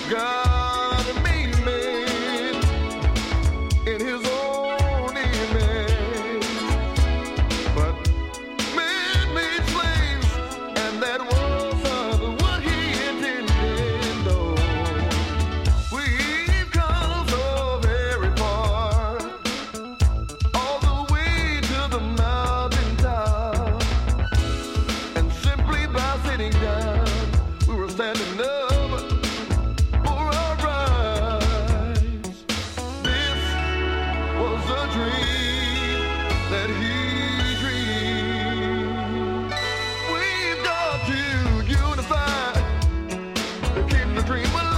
God made man in his own image, but man made slaves, and that wasn't what he intended. No, we've come so very far, all the way to the mountaintop, and simply by sitting down, we were standing up for our rights. This was a dream that he dreamed. We've got to unify to keep the dream alive.